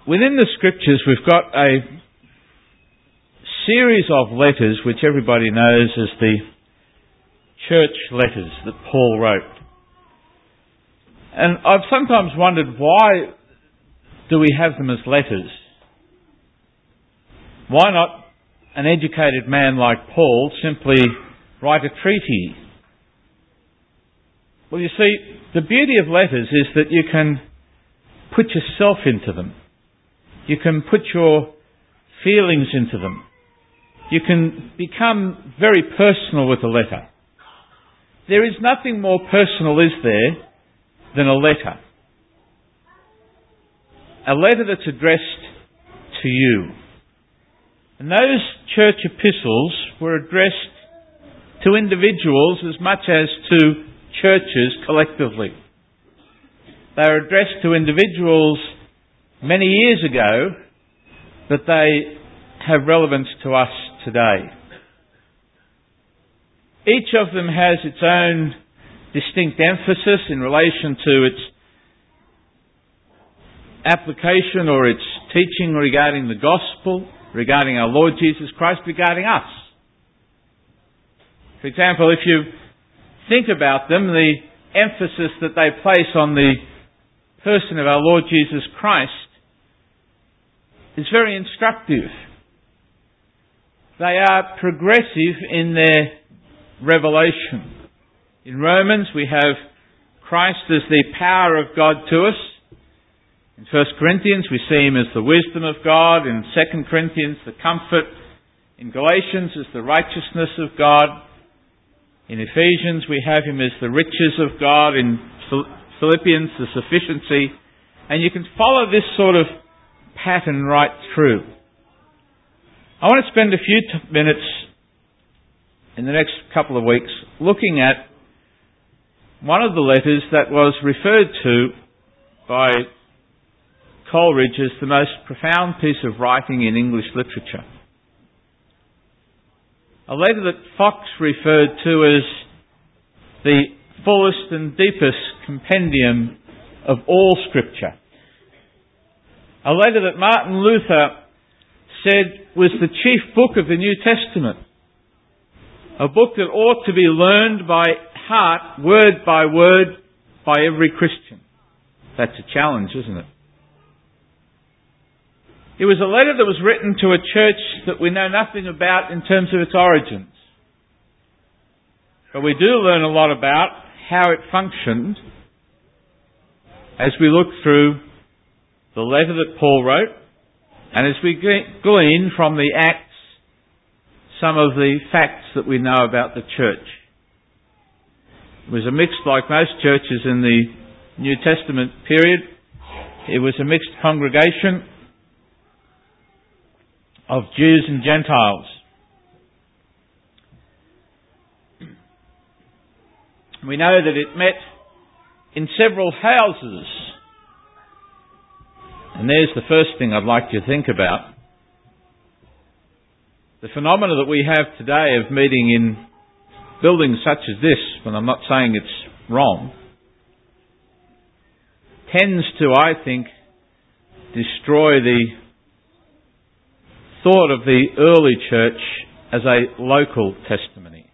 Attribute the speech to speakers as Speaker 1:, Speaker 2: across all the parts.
Speaker 1: Within the Scriptures, we've got a series of letters which everybody knows as the church letters that Paul wrote. And I've sometimes wondered, why do we have them as letters? Why not an educated man like Paul simply write a treatise? Well, you see, the beauty of letters is that you can put yourself into them. You can put your feelings into them. You can become very personal with a letter. There is nothing more personal, is there, than a letter. A letter that's addressed to you. And those church epistles were addressed to individuals as much as to churches collectively. They are addressed to individuals many years ago, but they have relevance to us today. Each of them has its own distinct emphasis in relation to its application or its teaching regarding the gospel, regarding our Lord Jesus Christ, regarding us. For example, if you think about them, the emphasis that they place on the person of our Lord Jesus Christ is very instructive. They are progressive in their revelation. In Romans we have Christ as the power of God to us. In 1 Corinthians we see Him as the wisdom of God. In 2 Corinthians the comfort. In Galatians as the righteousness of God. In Ephesians we have Him as the riches of God. In Philippians the sufficiency. And you can follow this sort of pattern right through. I want to spend a few minutes in the next couple of weeks looking at one of the letters that was referred to by Coleridge as the most profound piece of writing in English literature. A letter that Fox referred to as the fullest and deepest compendium of all Scripture. A letter that Martin Luther said was the chief book of the New Testament. A book that ought to be learned by heart, word by word, by every Christian. That's a challenge, isn't it? It was a letter that was written to a church that we know nothing about in terms of its origins. But we do learn a lot about how it functioned as we look through the letter that Paul wrote, and as we glean from the Acts some of the facts that we know about the church. It was a mixed, like most churches in the New Testament period, it was a mixed congregation of Jews and Gentiles. We know that it met in several houses. And there's the first thing I'd like you to think about. The phenomena that we have today of meeting in buildings such as this, and I'm not saying it's wrong, tends to, I think, destroy the thought of the early church as a local testimony.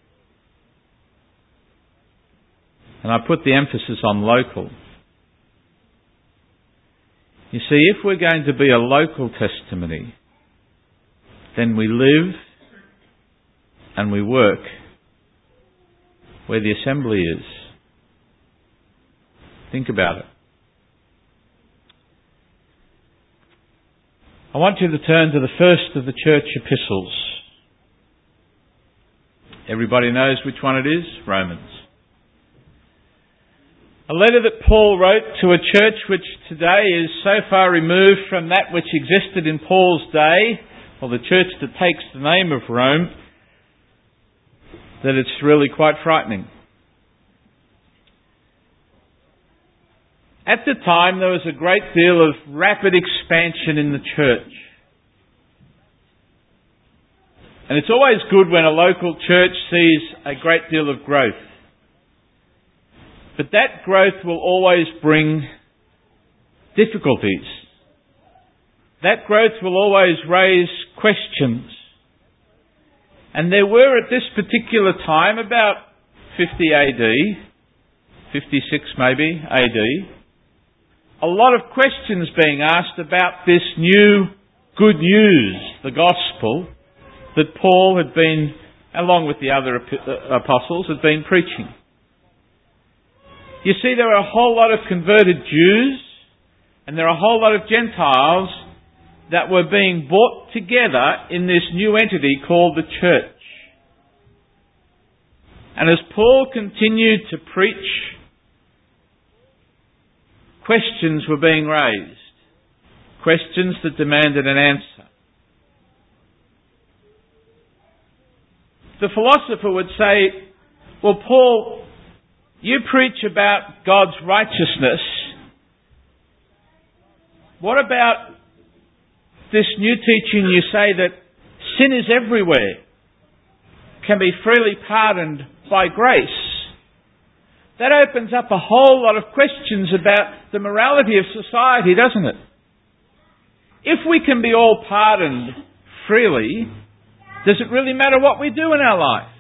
Speaker 1: And I put the emphasis on local. You see, if we're going to be a local testimony, then we live and we work where the assembly is. Think about it. I want you to turn to the first of the church epistles. Everybody knows which one it is? Romans. A letter that Paul wrote to a church which today is so far removed from that which existed in Paul's day, or the church that takes the name of Rome, that it's really quite frightening. At the time, there was a great deal of rapid expansion in the church. And it's always good when a local church sees a great deal of growth. But that growth will always bring difficulties. that growth will always raise questions. And there were at this particular time, about 50 AD, 56 maybe AD, a lot of questions being asked about this new good news, the gospel, that Paul had been, along with the other apostles, had been preaching. You see, there are a whole lot of converted Jews, and there are a whole lot of Gentiles that were being brought together in this new entity called the church. And as Paul continued to preach, questions were being raised. Questions that demanded an answer. The philosopher would say, well, Paul, you preach about God's righteousness. What about this new teaching you say that sin is everywhere, can be freely pardoned by grace? That opens up a whole lot of questions about the morality of society, doesn't it? If we can be all pardoned freely, does it really matter what we do in our life?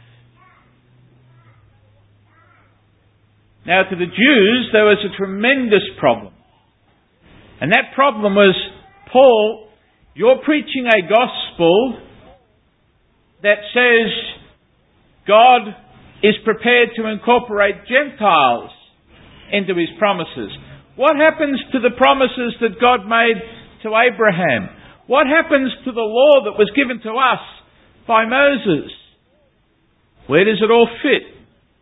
Speaker 1: Now, to the Jews, there was a tremendous problem. And that problem was, Paul, you're preaching a gospel that says God is prepared to incorporate Gentiles into His promises. What happens to the promises that God made to Abraham? What happens to the law that was given to us by Moses? Where does it all fit?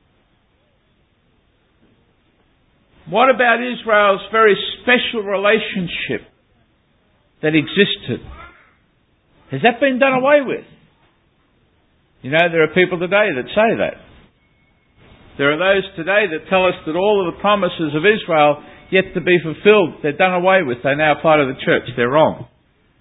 Speaker 1: What about Israel's very special relationship that existed? Has that been done away with? You know, there are people today that say that. There are those today that tell us that all of the promises of Israel yet to be fulfilled, they're done away with. They now apply to the church. They're wrong.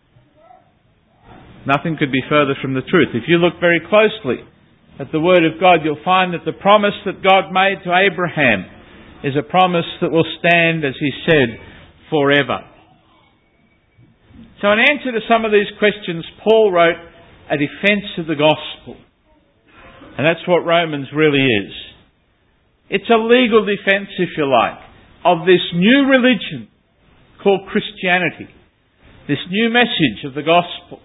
Speaker 1: Nothing could be further from the truth. If you look very closely at the Word of God, you'll find that the promise that God made to Abraham is a promise that will stand, as He said, forever. So in answer to some of these questions, Paul wrote a defence of the gospel. And that's what Romans really is. It's a legal defence, if you like, of this new religion called Christianity. This new message of the gospel.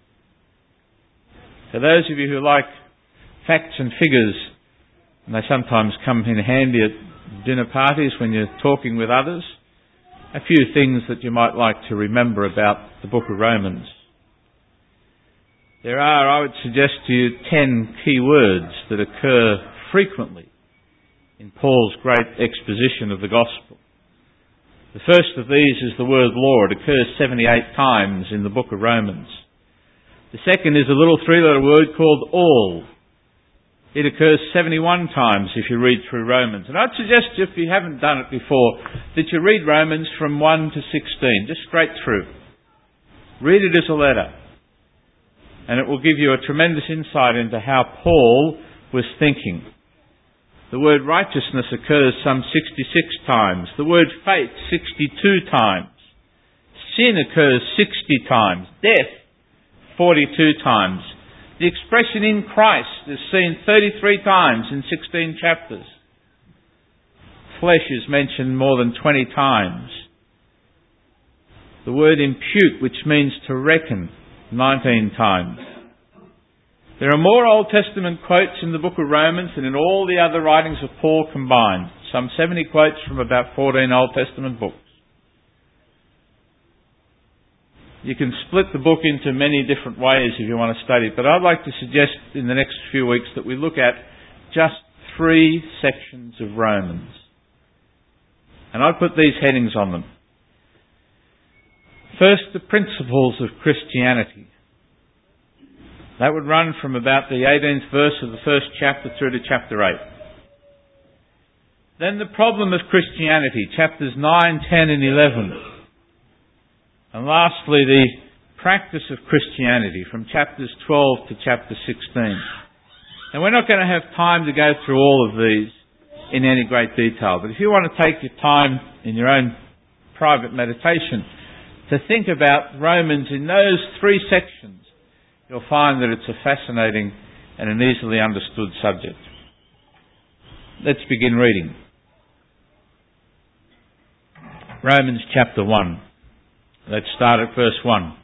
Speaker 1: For those of you who like facts and figures, and they sometimes come in handy at dinner parties when you're talking with others, a few things that you might like to remember about the book of Romans. There are, I would suggest to you, 10 key words that occur frequently in Paul's great exposition of the gospel. The first of these is the word law. It occurs 78 times in the book of Romans. The second is a little three-letter word called all. It occurs 71 times if you read through Romans. And I'd suggest, if you haven't done it before, that you read Romans from 1 to 16, just straight through. Read it as a letter. And it will give you a tremendous insight into how Paul was thinking. The word righteousness occurs some 66 times. The word faith, 62 times. Sin occurs 60 times. Death, 42 times. The expression in Christ is seen 33 times in 16 chapters. Flesh is mentioned more than 20 times. The word impute, which means to reckon, 19 times. There are more Old Testament quotes in the book of Romans than in all the other writings of Paul combined. Some 70 quotes from about 14 Old Testament books. You can split the book into many different ways if you want to study it, but I'd like to suggest in the next few weeks that we look at just 3 sections of Romans. And I'd put these headings on them. First, the principles of Christianity. That would run from about the 18th verse of the first chapter through to chapter 8. Then the problem of Christianity, chapters 9, 10 and 11. And lastly, the practice of Christianity from chapters 12 to chapter 16. Now, we're not going to have time to go through all of these in any great detail, but if you want to take your time in your own private meditation to think about Romans in those three sections, you'll find that it's a fascinating and an easily understood subject. Let's begin reading. Romans chapter 1. Let's start at verse 1.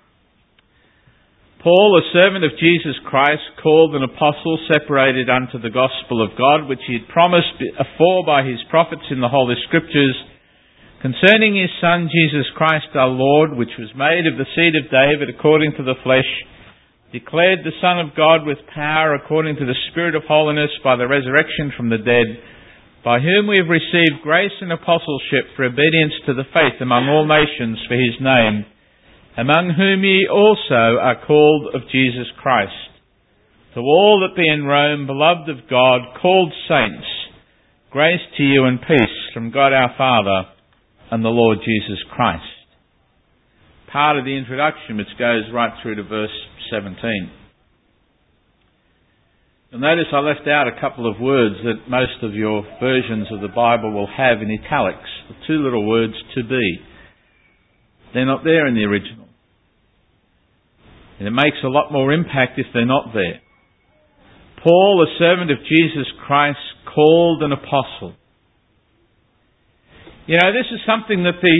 Speaker 1: Paul, a servant of Jesus Christ, called an apostle, separated unto the gospel of God, which he had promised afore by his prophets in the Holy Scriptures, concerning his Son Jesus Christ our Lord, which was made of the seed of David according to the flesh, declared the Son of God with power according to the Spirit of holiness by the resurrection from the dead, by whom we have received grace and apostleship for obedience to the faith among all nations for his name, among whom ye also are called of Jesus Christ. To all that be in Rome, beloved of God, called saints, grace to you and peace from God our Father and the Lord Jesus Christ. Part of the introduction which goes right through to verse 17. You'll notice I left out a couple of words that most of your versions of the Bible will have in italics. The two little words, to be. They're not there in the original. And it makes a lot more impact if they're not there. Paul, a servant of Jesus Christ, called an apostle. You know, this is something that the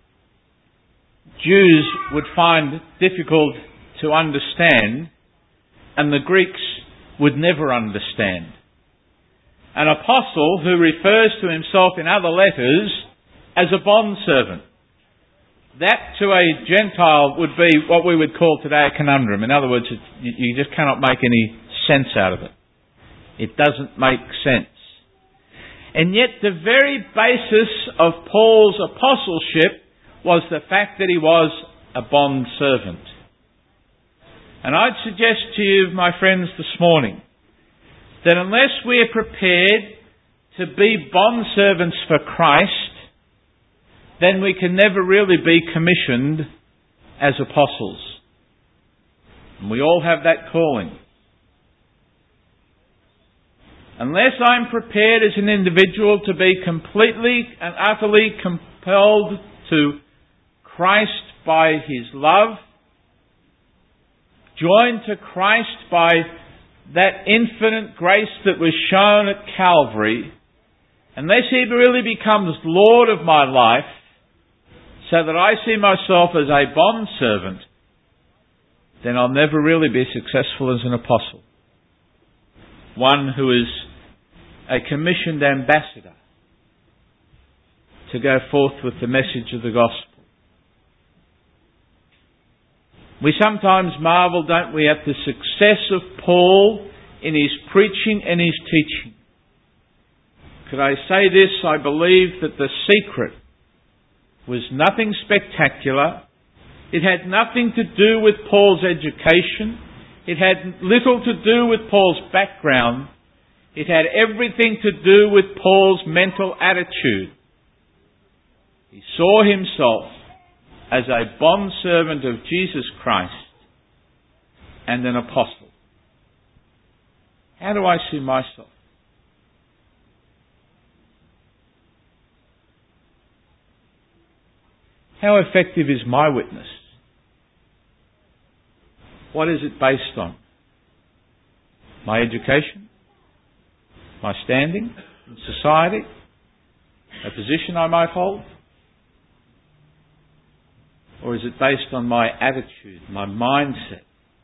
Speaker 1: Jews would find difficult to understand, and the Greeks would never understand. An apostle who refers to himself in other letters as a bondservant. That to a Gentile would be what we would call today a conundrum. In other words, you just cannot make any sense out of it. It doesn't make sense. And yet the very basis of Paul's apostleship was the fact that he was a bondservant. And I'd suggest to you, my friends, this morning, that unless we are prepared to be bondservants for Christ, then we can never really be commissioned as apostles. And we all have that calling. Unless I'm prepared as an individual to be completely and utterly compelled to Christ by his love, joined to Christ by that infinite grace that was shown at Calvary, unless he really becomes Lord of my life, so that I see myself as a bondservant, then I'll never really be successful as an apostle. One who is a commissioned ambassador to go forth with the message of the gospel. We sometimes marvel, don't we, at the success of Paul in his preaching and his teaching. Could I say this? I believe that the secret was nothing spectacular. It had nothing to do with Paul's education. It had little to do with Paul's background. It had everything to do with Paul's mental attitude. He saw himself as a bondservant of Jesus Christ and an apostle. How do I see myself? How effective is my witness? What is it based on? My education? My standing in society? A position I might hold? Or is it based on my attitude, my mindset?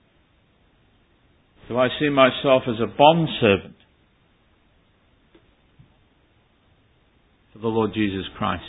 Speaker 1: Do I see myself as a bondservant for the Lord Jesus Christ?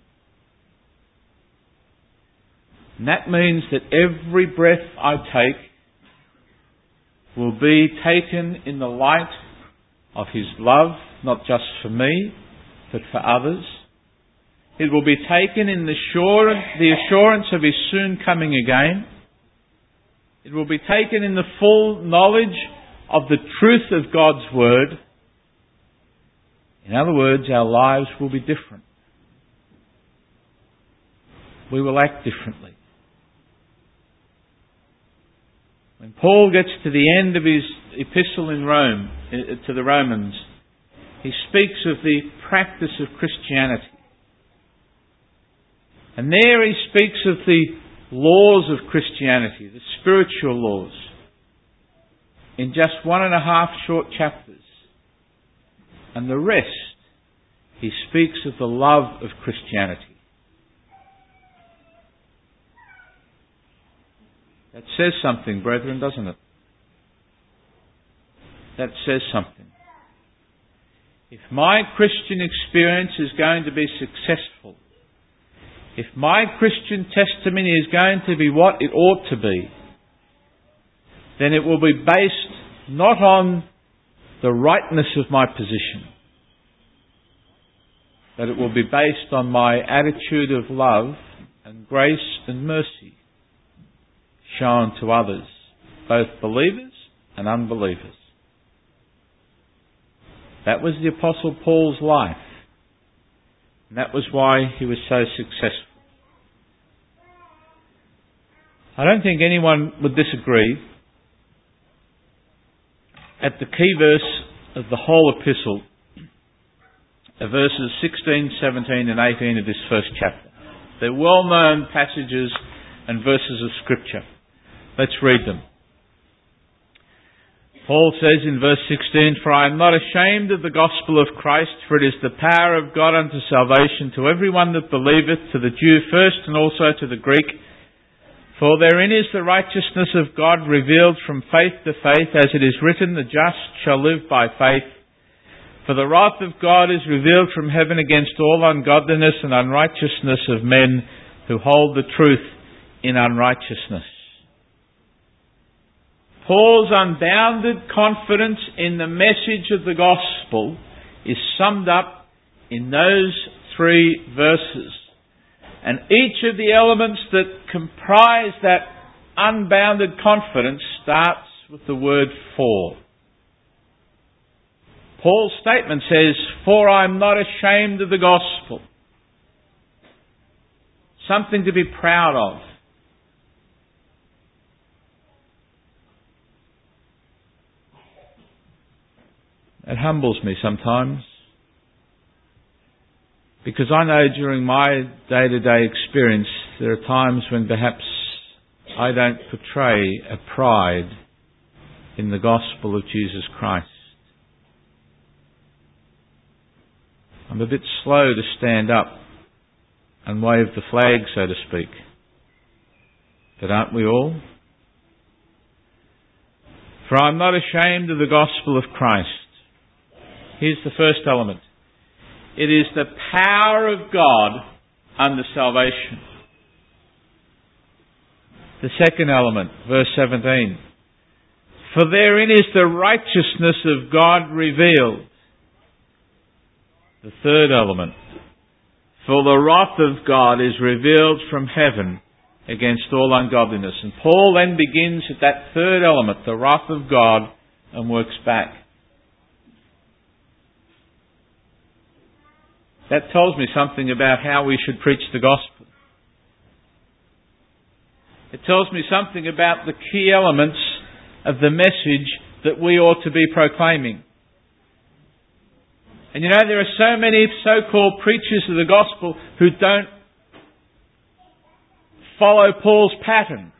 Speaker 1: And that means that every breath I take will be taken in the light of his love, not just for me, but for others. It will be taken in the assurance of his soon coming again. It will be taken in the full knowledge of the truth of God's word. In other words, our lives will be different. We will act differently. When Paul gets to the end of his epistle in Rome, to the Romans, he speaks of the practice of Christianity. And there he speaks of the laws of Christianity, the spiritual laws, in just 1.5 short chapters. And the rest, he speaks of the love of Christianity. That says something, brethren, doesn't it? That says something. If my Christian experience is going to be successful, if my Christian testimony is going to be what it ought to be, then it will be based not on the rightness of my position, but it will be based on my attitude of love and grace and mercy shown to others, both believers and unbelievers. That was the Apostle Paul's life. And that was why he was so successful. I don't think anyone would disagree at the key verse of the whole epistle, verses 16, 17 and 18 of this first chapter. They're well-known passages and verses of Scripture. Let's read them. Paul says in verse 16, "For I am not ashamed of the gospel of Christ, for it is the power of God unto salvation to everyone that believeth, to the Jew first and also to the Greek. For therein is the righteousness of God revealed from faith to faith, as it is written, the just shall live by faith. For the wrath of God is revealed from heaven against all ungodliness and unrighteousness of men who hold the truth in unrighteousness." Paul's unbounded confidence in the message of the gospel is summed up in those 3 verses. And each of the elements that comprise that unbounded confidence starts with the word "for." Paul's statement says, "For I am not ashamed of the gospel." Something to be proud of. It humbles me sometimes, because I know during my day-to-day experience there are times when perhaps I don't portray a pride in the gospel of Jesus Christ. I'm a bit slow to stand up and wave the flag, so to speak. But aren't we all? For I'm not ashamed of the gospel of Christ. Here's the first element. It is the power of God unto salvation. The second element, verse 17. For therein is the righteousness of God revealed. The third element. For the wrath of God is revealed from heaven against all ungodliness. And Paul then begins at that third element, the wrath of God, and works back. That tells me something about how we should preach the gospel. It tells me something about the key elements of the message that we ought to be proclaiming. And you know, there are so many so-called preachers of the gospel who don't follow Paul's pattern.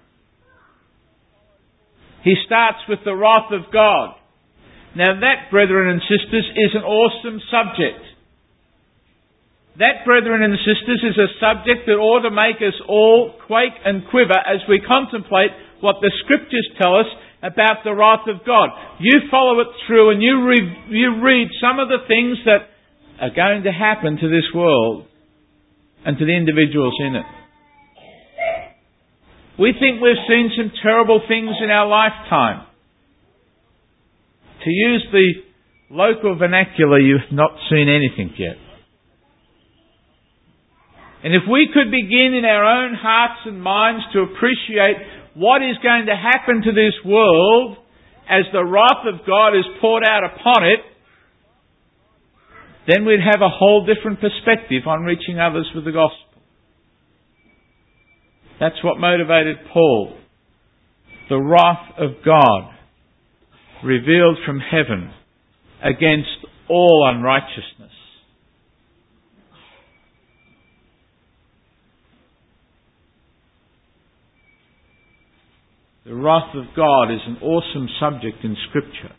Speaker 1: He starts with the wrath of God. Now that, brethren and sisters, is an awesome subject. That, brethren and sisters, is a subject that ought to make us all quake and quiver as we contemplate what the Scriptures tell us about the wrath of God. You follow it through and you read some of the things that are going to happen to this world and to the individuals in it. We think we've seen some terrible things in our lifetime. To use the local vernacular, you've not seen anything yet. And if we could begin in our own hearts and minds to appreciate what is going to happen to this world as the wrath of God is poured out upon it, then we'd have a whole different perspective on reaching others with the gospel. That's what motivated Paul. The wrath of God revealed from heaven against all unrighteousness. The wrath of God is an awesome subject in Scripture.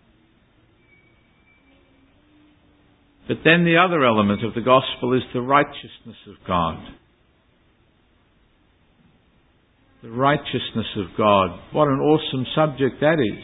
Speaker 1: But then the other element of the gospel is the righteousness of God. The righteousness of God. What an awesome subject that is.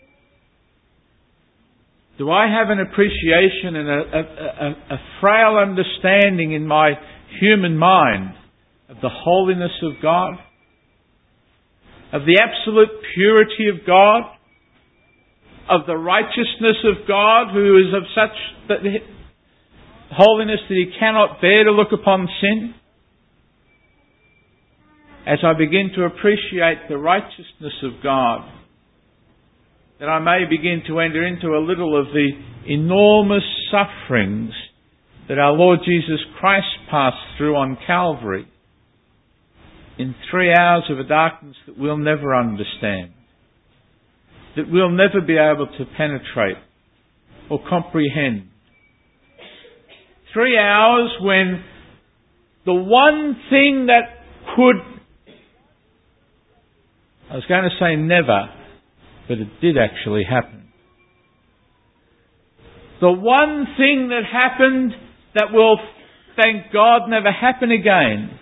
Speaker 1: Do I have an appreciation and a frail understanding in my human mind of the holiness of God? Of the absolute purity of God? Of the righteousness of God, who is of such holiness that He cannot bear to look upon sin? As I begin to appreciate the righteousness of God, that I may begin to enter into a little of the enormous sufferings that our Lord Jesus Christ passed through on Calvary in 3 hours of a darkness that we'll never understand, that we'll never be able to penetrate or comprehend. 3 hours when the one thing that could, I was going to say never, but it did actually happen. The one thing that happened that will, thank God, never happen again.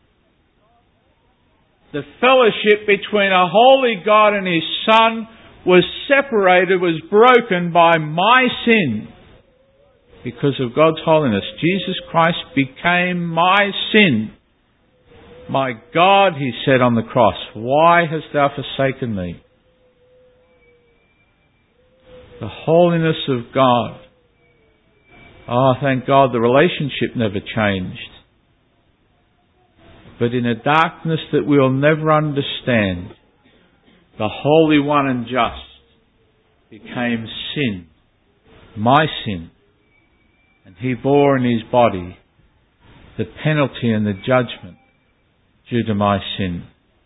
Speaker 1: The fellowship between a holy God and His Son was separated, was broken by my sin. Because of God's holiness, Jesus Christ became my sin. My God, He said on the cross, why hast Thou forsaken me? The holiness of God. Oh, thank God the relationship never changed. But in a darkness that we'll never understand, the Holy One and Just became sin, my sin. And He bore in His body the penalty and the judgment due to my sin.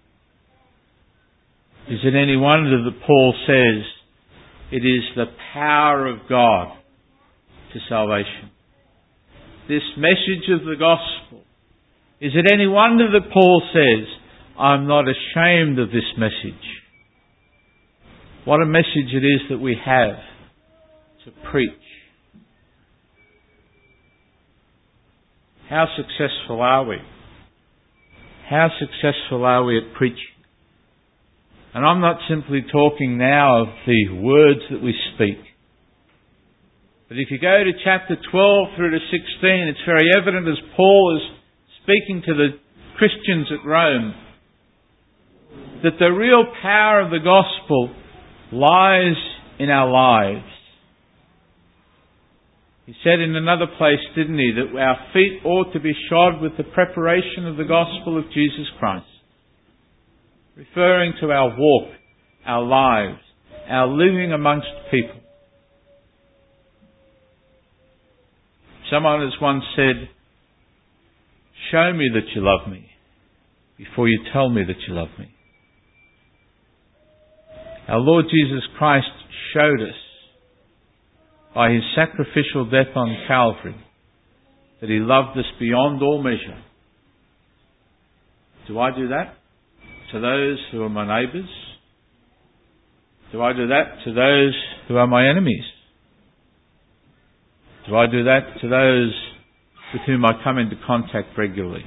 Speaker 1: Is it any wonder that Paul says it is the power of God to salvation? This message of the gospel. Is it any wonder that Paul says, I'm not ashamed of this message? What a message it is that we have to preach. How successful are we? How successful are we at preaching? And I'm not simply talking now of the words that we speak. But if you go to chapter 12 through to 16, it's very evident as Paul is speaking to the Christians at Rome, that the real power of the gospel lies in our lives. He said in another place, didn't he, that our feet ought to be shod with the preparation of the gospel of Jesus Christ. Referring to our walk, our lives, our living amongst people. Someone has once said, show me that you love me before you tell me that you love me. Our Lord Jesus Christ showed us by His sacrificial death on Calvary that He loved us beyond all measure. Do I do that to those who are my neighbours? Do I do that to those who are my enemies? Do I do that to those with whom I come into contact regularly?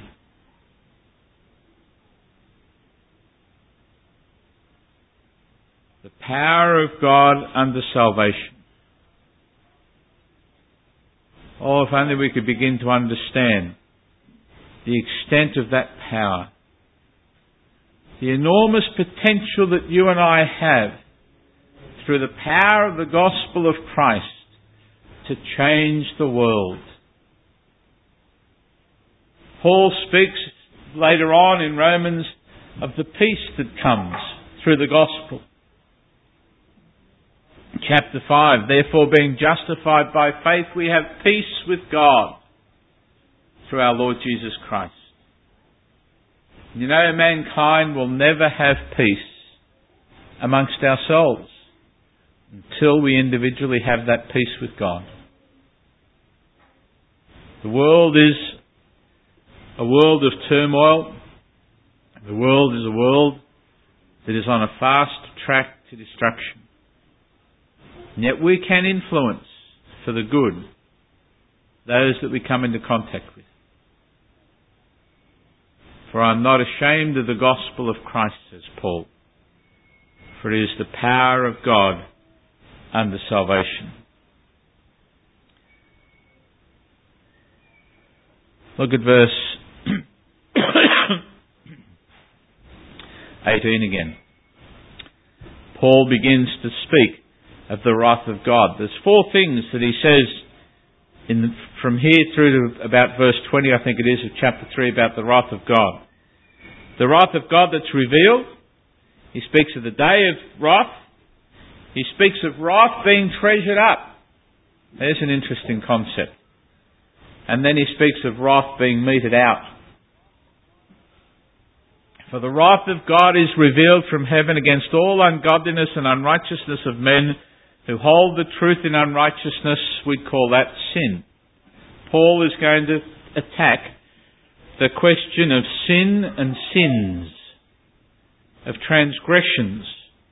Speaker 1: The power of God unto salvation. Oh, if only we could begin to understand the extent of that power. The enormous potential that you and I have through the power of the gospel of Christ to change the world. Paul speaks later on in Romans of the peace that comes through the gospel. Chapter 5, therefore being justified by faith, we have peace with God through our Lord Jesus Christ. You know, mankind will never have peace amongst ourselves until we individually have that peace with God. The world is a world of turmoil. The world is a world that is on a fast track to destruction. And yet we can influence for the good those that we come into contact with. For I am not ashamed of the gospel of Christ, says Paul, for it is the power of God unto salvation. Look at verse 18 again. Paul begins to speak of the wrath of God. There's four things that he says from here through to about verse 20, I think it is, of chapter 3, about the wrath of God. The wrath of God that's revealed. He speaks of the day of wrath. He speaks of wrath being treasured up. There's an interesting concept. And then he speaks of wrath being meted out. For the wrath of God is revealed from heaven against all ungodliness and unrighteousness of men who hold the truth in unrighteousness. We'd call that sin. Paul is going to attack the question of sin and sins, of transgressions.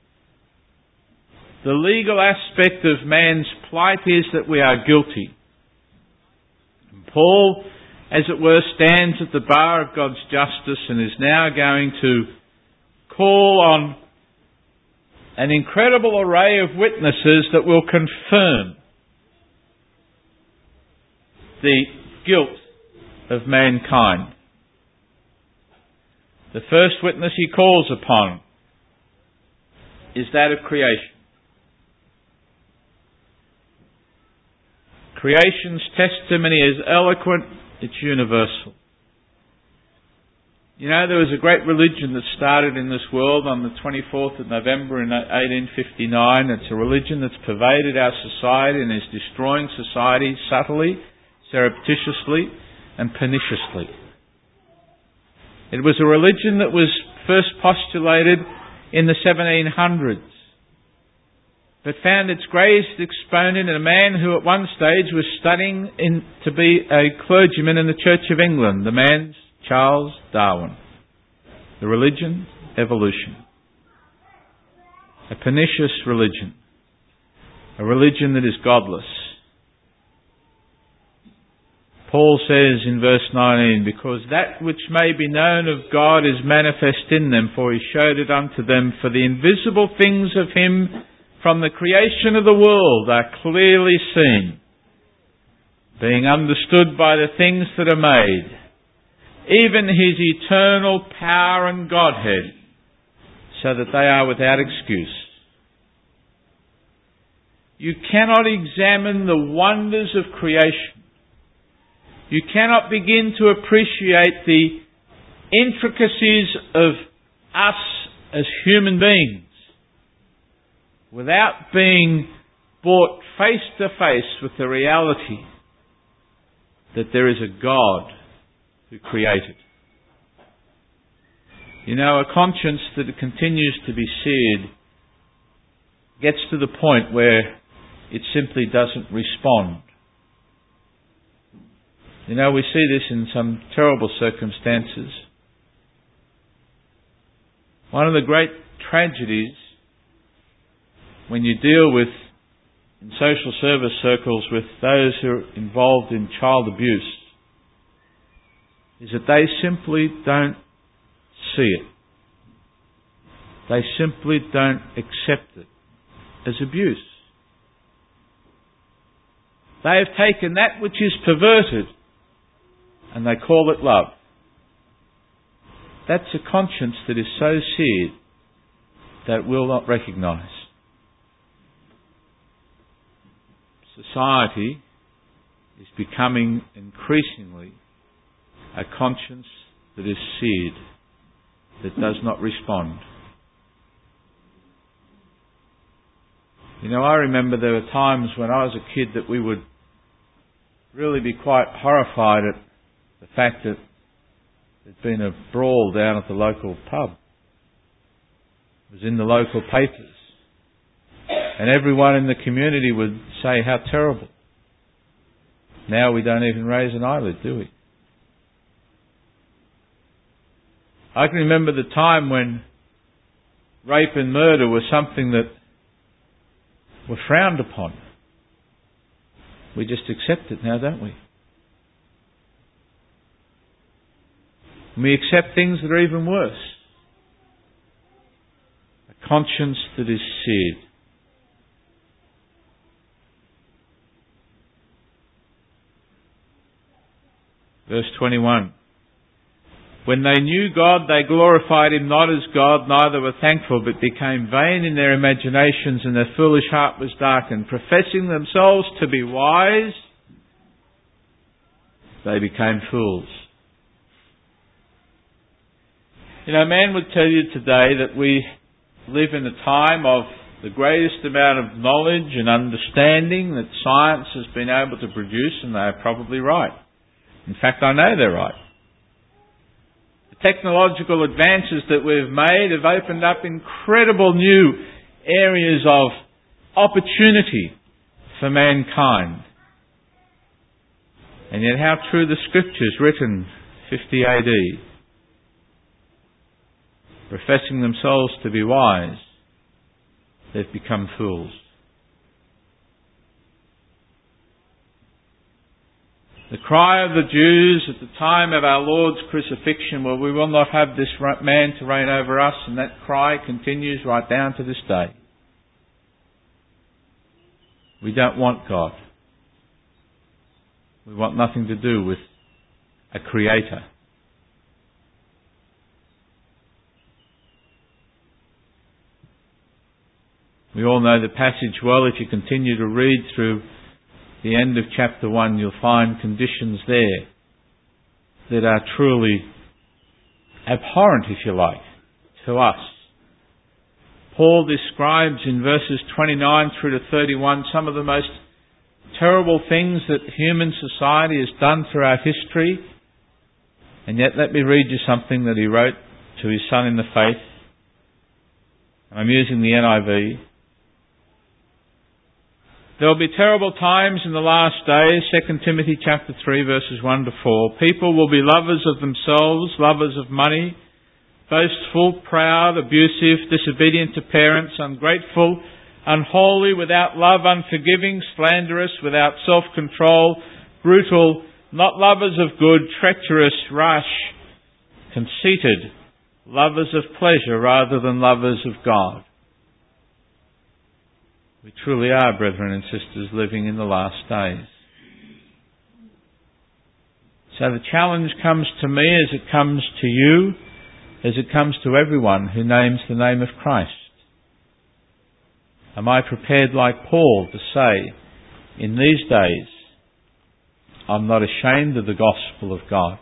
Speaker 1: The legal aspect of man's plight is that we are guilty. And Paul, as it were, stands at the bar of God's justice and is now going to call on an incredible array of witnesses that will confirm the guilt of mankind. The first witness he calls upon is that of creation. Creation's testimony is eloquent, it's universal. You know, there was a great religion that started in this world on the 24th of November in 1859. It's a religion that's pervaded our society and is destroying society subtly, surreptitiously and perniciously. It was a religion that was first postulated in the 1700s, but found its greatest exponent in a man who at one stage was studying to be a clergyman in the Church of England. The man's Charles Darwin. The religion, evolution. A pernicious religion. A religion that is godless. Paul says in verse 19, because that which may be known of God is manifest in them, for he showed it unto them, for the invisible things of him from the creation of the world are clearly seen, being understood by the things that are made, even his eternal power and Godhead, so that they are without excuse. You cannot examine the wonders of creation. You cannot begin to appreciate the intricacies of us as human beings without being brought face to face with the reality that there is a God who created. You know, a conscience that continues to be seared gets to the point where it simply doesn't respond. You know, we see this in some terrible circumstances. One of the great tragedies when you deal with, in social service circles, with those who are involved in child abuse, is that they simply don't see it. They simply don't accept it as abuse. They have taken that which is perverted and they call it love. That's a conscience that is so seared that it will not recognise. Society is becoming increasingly a conscience that is seared, that does not respond. You know, I remember there were times when I was a kid that we would really be quite horrified at the fact that there'd been a brawl down at the local pub. It was in the local papers. And everyone in the community would say how terrible. Now we don't even raise an eyelid, do we? I can remember the time when rape and murder were something that were frowned upon. We just accept it now, don't we? We accept things that are even worse. A conscience that is seared. Verse 21. When they knew God, they glorified Him not as God, neither were thankful, but became vain in their imaginations, and their foolish heart was darkened. Professing themselves to be wise, they became fools. You know, man would tell you today that we live in a time of the greatest amount of knowledge and understanding that science has been able to produce, and they are probably right. In fact, I know they're right. The technological advances that we've made have opened up incredible new areas of opportunity for mankind. And yet how true the Scriptures written 50 AD. Professing themselves to be wise, they've become fools. The cry of the Jews at the time of our Lord's crucifixion, well, we will not have this man to reign over us, and that cry continues right down to this day. We don't want God. We want nothing to do with a creator. We all know the passage well. If you continue to read through the end of chapter 1, you'll find conditions there that are truly abhorrent, if you like, to us. Paul describes in verses 29 through to 31 some of the most terrible things that human society has done throughout history. And yet let me read you something that he wrote to his son in the faith. I'm using the NIV. There will be terrible times in the last days, 2 Timothy chapter 3 verses 1 to 4. People will be lovers of themselves, lovers of money, boastful, proud, abusive, disobedient to parents, ungrateful, unholy, without love, unforgiving, slanderous, without self-control, brutal, not lovers of good, treacherous, rash, conceited, lovers of pleasure rather than lovers of God. We truly are, brethren and sisters, living in the last days. So the challenge comes to me as it comes to you, as it comes to everyone who names the name of Christ. Am I prepared like Paul to say, in these days, I'm not ashamed of the gospel of God?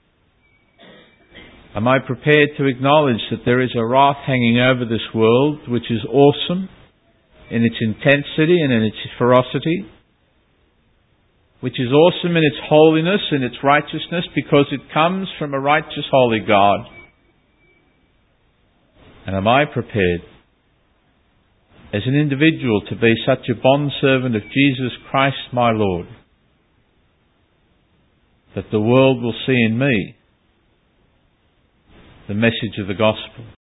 Speaker 1: Am I prepared to acknowledge that there is a wrath hanging over this world which is awesome in its intensity and in its ferocity, which is awesome in its holiness and its righteousness because it comes from a righteous, holy God? And am I prepared as an individual to be such a bondservant of Jesus Christ my Lord that the world will see in me the message of the gospel?